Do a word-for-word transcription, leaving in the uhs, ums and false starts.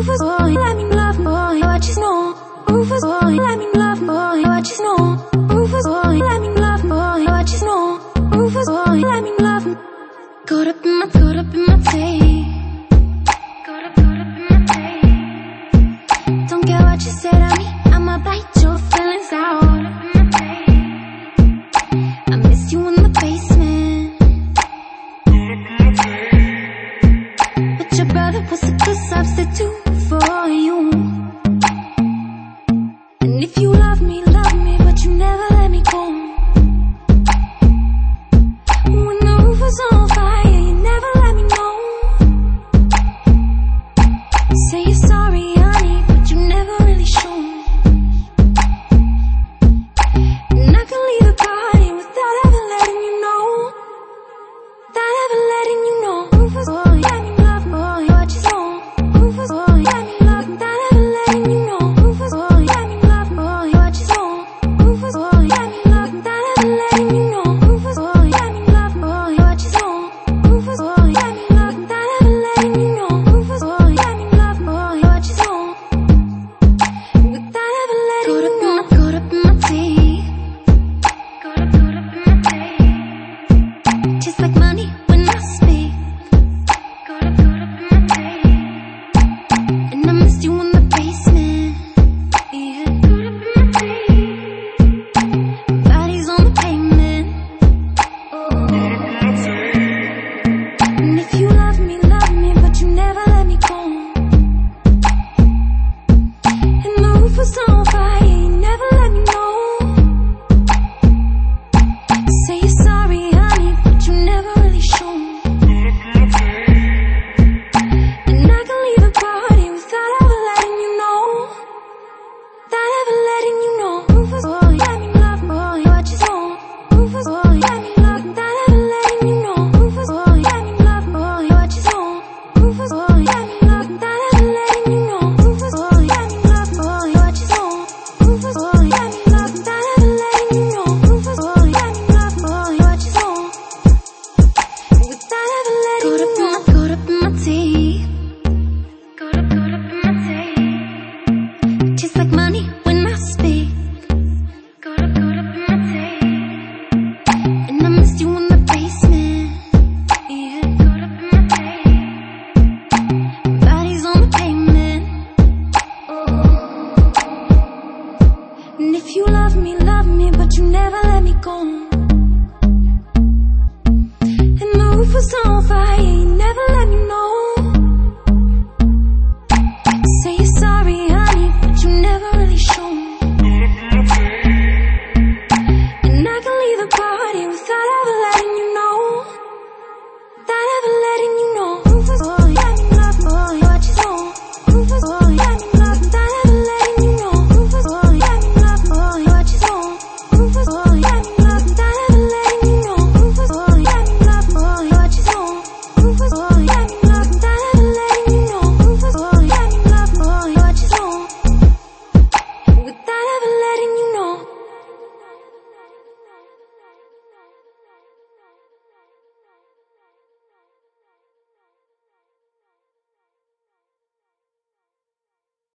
Rufus boy, let me love boy, what you know. Rufus boy, let me love boy, what you know. Rufus boy, let me love boy, what you know. Rufus boy, let me love. Caught up in my, caught up in my tape. Caught up, caught up in my tape. Don't care what you say to me, I'ma bite your feelings out. I miss you in the basement. But your brother was a good substitute for you. And if you love me, love me, but you never let me go. When the roof was on fire, you never let me know. Say you're sorry, honey, but you never really show. And I can leave the party without ever letting you know. Without ever letting you know. Rufus boy, let me love boy, what you know. Rufus boy, let me love, without ever letting you know. Rufus boy, let me love boy, what you know. Rufus boy, let me love, without ever letting you know. Rufus boy, let me love boy, what you know. Rufus boy, let me love, without ever letting you know. Rufus boy, let me love boy, what you know. Without ever letting you know. Caught up in my teeth. Caught up, caught up in my teeth. Just like money when I speak. Caught up, caught up in my teeth. And I missed you in the basement. Yeah, caught up in my teeth. Bodies on the pavement. Oh. And if you love me, love me, but you never let me go. And the roof was on fire, you never let me know. Say you're sorry, honey, but you never really show. And I can leave the party without ever letting you know. Without ever letting you know. Rufus boy, let me love boy, what you know. Rufus boy, let me love, without ever letting you know. Rufus boy, let me love boy, what you know. Rufus boy, let me love, without ever letting you know. Rufus boy, let me love boy, what you know. Rufus boy, let me love, without ever letting you know. Rufus boy, let me love boy, what you know. Without ever letting you know. Caught up in my teeth. Caught up, caught up in my teeth. Just like money when I speak. Caught up, caught up in my teeth. And I missed you in the basement. Yeah, caught up in my teeth. Bodies on the pavement. Oh. And if you love me, love me, but you never let me go.